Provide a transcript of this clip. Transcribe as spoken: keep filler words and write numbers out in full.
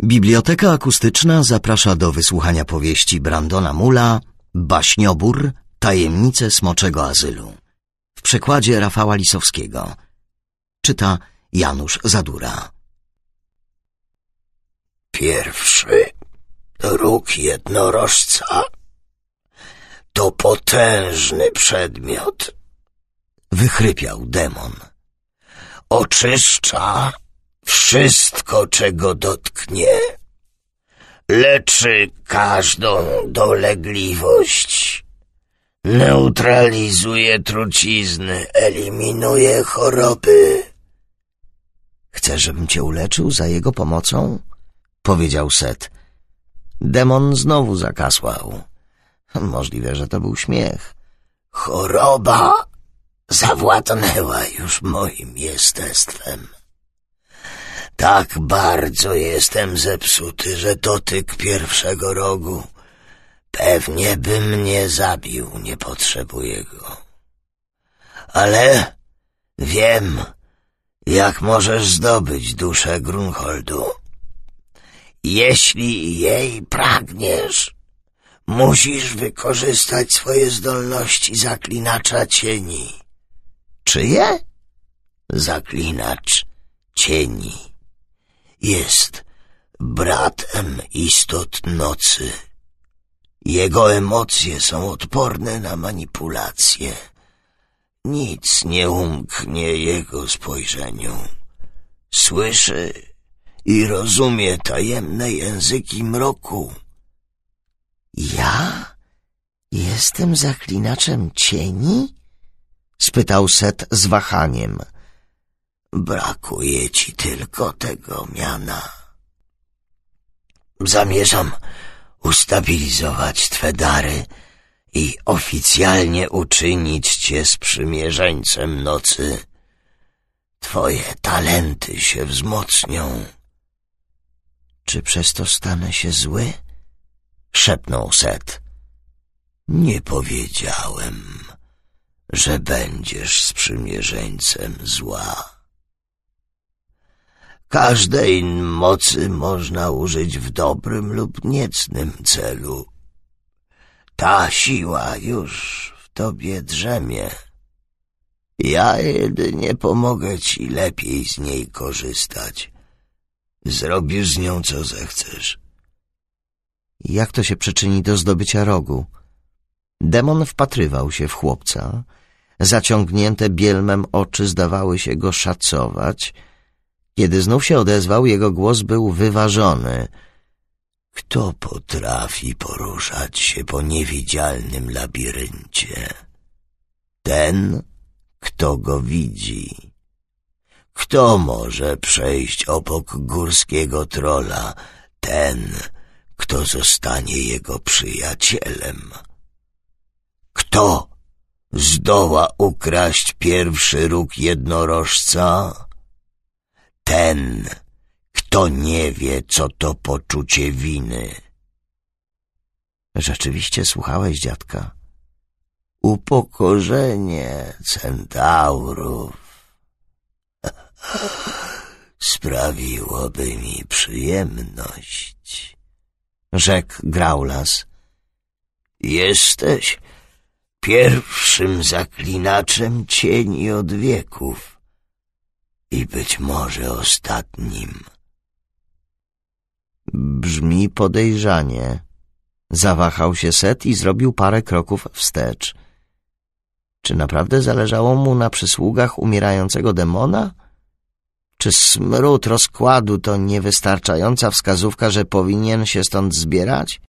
Biblioteka Akustyczna zaprasza do wysłuchania powieści Brandona Mulla Baśniobór – Tajemnice Smoczego Azylu w przekładzie Rafała Lisowskiego. Czyta Janusz Zadura. Pierwszy róg jednorożca to potężny przedmiot. Wychrypiał demon. Oczyszcza wszystko, czego dotknie. Leczy każdą dolegliwość. Neutralizuje trucizny, eliminuje choroby. Chcesz, żebym cię uleczył za jego pomocą? Powiedział Set. Demon znowu zakasłał. Możliwe, że to był śmiech. Choroba zawładnęła już moim jestestwem. Tak bardzo jestem zepsuty, że dotyk pierwszego rogu pewnie by mnie zabił, nie potrzebuję go. Ale wiem, jak możesz zdobyć duszę Grunholdu. Jeśli jej pragniesz, musisz wykorzystać swoje zdolności zaklinacza cieni. Czyje? Zaklinacz cieni jest bratem istot nocy. Jego emocje są odporne na manipulacje. Nic nie umknie jego spojrzeniu. Słyszy i rozumie tajemne języki mroku. Ja? Jestem zaklinaczem cieni? Spytał Set z wahaniem. Brakuje ci tylko tego miana. Zamierzam ustabilizować twe dary i oficjalnie uczynić cię sprzymierzeńcem nocy. Twoje talenty się wzmocnią. Czy przez to stanę się zły? Szepnął Set. Nie powiedziałem, że będziesz sprzymierzeńcem zła. Każdej mocy można użyć w dobrym lub niecnym celu. Ta siła już w tobie drzemie. Ja jedynie pomogę ci lepiej z niej korzystać. Zrobisz z nią, co zechcesz. Jak to się przyczyni do zdobycia rogu? Demon wpatrywał się w chłopca. Zaciągnięte bielmem oczy zdawały się go szacować. Kiedy znów się odezwał, jego głos był wyważony. Kto potrafi poruszać się po niewidzialnym labiryncie? Ten, kto go widzi. Kto może przejść obok górskiego trola? Ten, kto zostanie jego przyjacielem. Kto zdoła ukraść pierwszy róg jednorożca? Ten, kto nie wie, co to poczucie winy. Rzeczywiście słuchałeś, dziadka? Upokorzenie centaurów sprawiłoby mi przyjemność, rzekł Graulas. Jesteś pierwszym zaklinaczem cieni od wieków i być może ostatnim. Brzmi podejrzanie. Zawahał się Set i zrobił parę kroków wstecz. Czy naprawdę zależało mu na przysługach umierającego demona? Czy smród rozkładu to niewystarczająca wskazówka, że powinien się stąd zbierać?